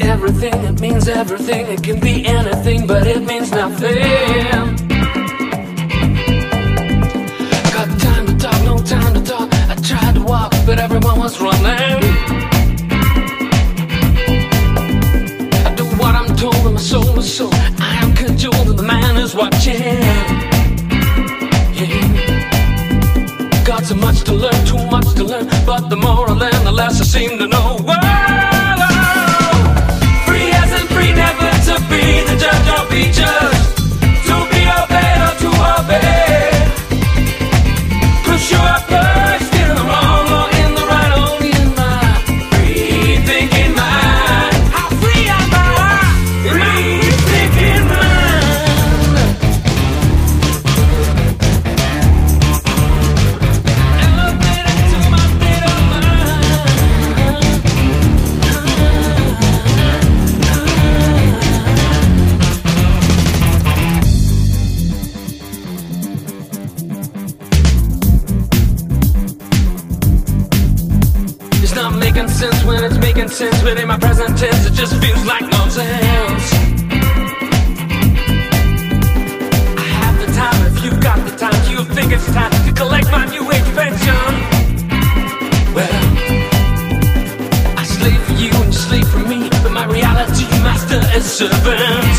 everything, it means everything. It can be anything, but it means nothing. Got time to talk, no time to talk. I tried to walk, but everyone was running. I do what I'm told, and my soul is sold. I am cajoled, and the man is watching. Got so much to learn, too much to learn. But the more I learn, the less I seem to know. Whoa, free as in free, never to be the judge or be judged. To be obeyed or to obey. Push you up first, in the wrong or in the right. Only in my free thinking mind. How free am I? In my free thinking mind. Not making sense when it's making sense, but in my present tense it just feels like nonsense. I have the time, if you got the time, you think it's time to collect my new age pension. Well, I slave for you and you slave for me, but my reality master is servant.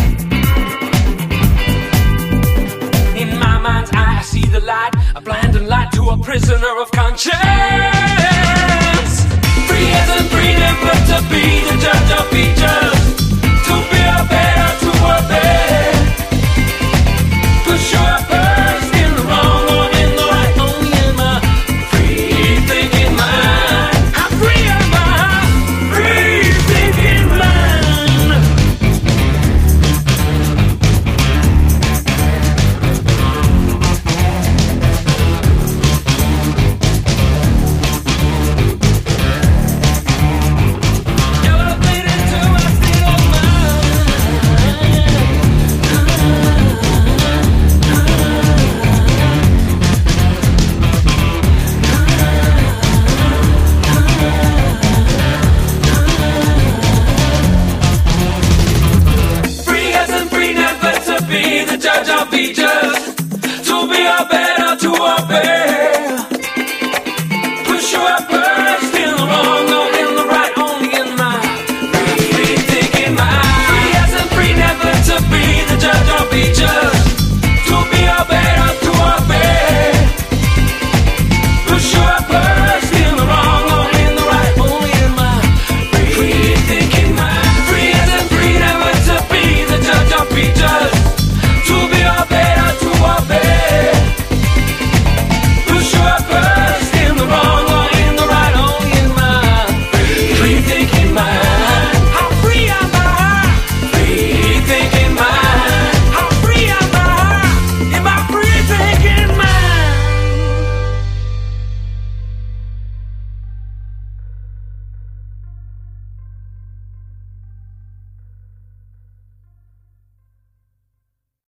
In my mind's eye I see the light, a blinding light to a prisoner of conscience. Free as in free, never to be the judge or be judged. To be obeyed or to obey. Push you up first, in the wrong or in the right. Only in my free thinking mind. How free am I? Free thinking mind. Be the judge or be judged. To be obeyed